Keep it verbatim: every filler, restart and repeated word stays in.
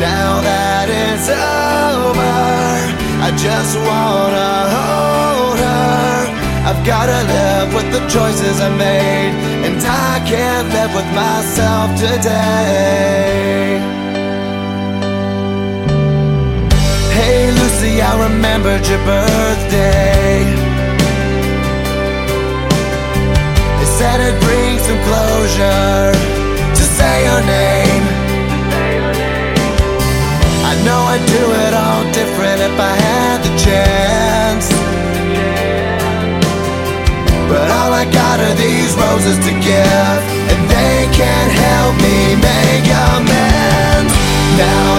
Now that it's over, I just wanna hold her. I've gotta live with the choices I made, and I can't live with myself today. Hey Lucy, I remembered your birthday. They said it'd bring some closure to say your name. I know I'd do it all different if I had the chance, but all I got are these roses to give, and they can't help me make amends. Now